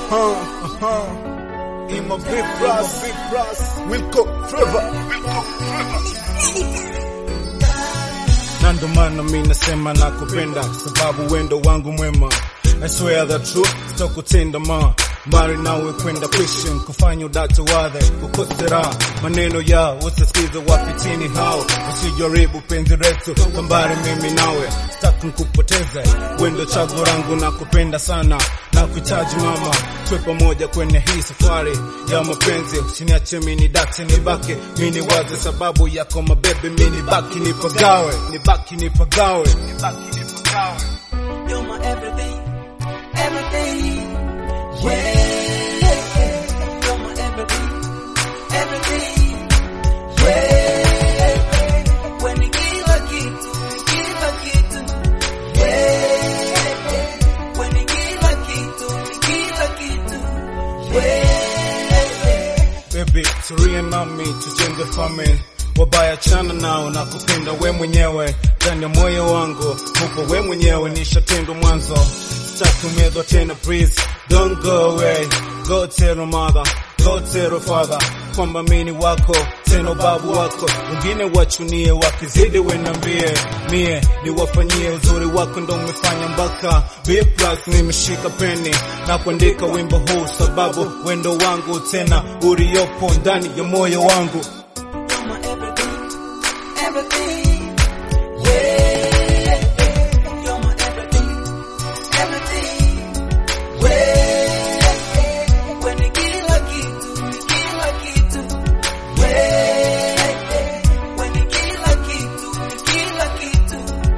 Imo big brass, Wilco Forever. Na ndo maana mimi nasema nakupenda, sababu wendo wangu mwema. I swear the truth, sitakutenda ma mbali nawe kwenda Christian, kufanya udatu wadhe kukosera maneno ya usisikize wapitini hao, usijaribu penzi letu kambari mimi nawe, sitaki nikupoteze, wendo chaguo langu na kupenda sana na kuhitaji mama, tuwe pamoja kwenye hii safari ya mapenzi, usiniache mimi date nibaki mimi waze, sababu yako mabebe mimi baki nipagawe, You're my everything, yeah. You're my everything, yeah. When you kila kitu, yeah. When you kila kitu, yeah. Baby, tulia nami tujenge family, wabaya chana nao na kupenda we mwenyewe, ndani ya moyo wangu upo we mwenyewe, nishatendo mwanzo sitaki umedwa tena, please don't go away, go tell your mother, go tell your father kwamba mimi wako tena babu wako, wengine wachunie wakizidi wenambie, mie niwafanyie uzuri wako ndo umefanya mpaka B+ nimeshika peni na kuandika wimbo huu, sababu wendo wangu tena uliopo ndani ya moyo wangu. Everything, yeah. You're my everything, yeah. When you kila kitu, yeah. When you kila kitu,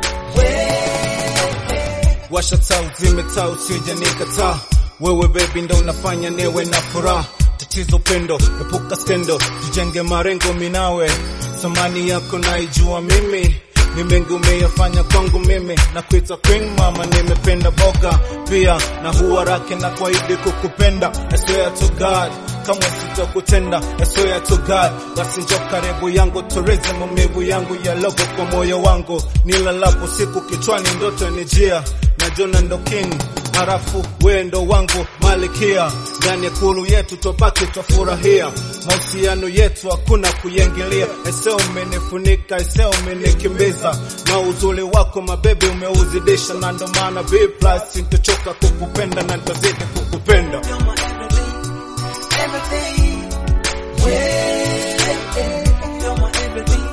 yeah. Washa taa uzime taa usije nikataa, wewe baby ndo unafanya niwe na furaha, tatizo pendo epuka skendo, tujenge marengo minawe, samani yako naijua mimi, ni mengi umeyafanya kwangu mimi, na kuita queen mama, nimependa boga pia na huarake na kwaidi kukupenda, I swear to God kama sitakutenda, I swear to God, basi njoo karibu yangu tulize maumivu yangu ya logo kwa moyo wangu, nilalapo siku kichwani ndoto nijia, na jona ndo king harafu wendo wangu malikia, ndani ya kulu yetu topaki tofurahia, mahusiano yetu hakuna kuyengilia, eseo umenifunika, eseo umenikimbiza, na uzuri wako mabebe umeuzidisha, na ndo maana B+ sintochoka kukupenda na nitazidi kukupenda. You're my everything, yeah. You're my everything,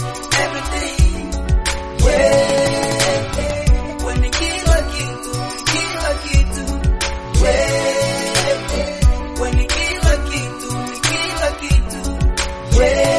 yeah. When you kila kitu, yeah. When you kila kitu, yeah.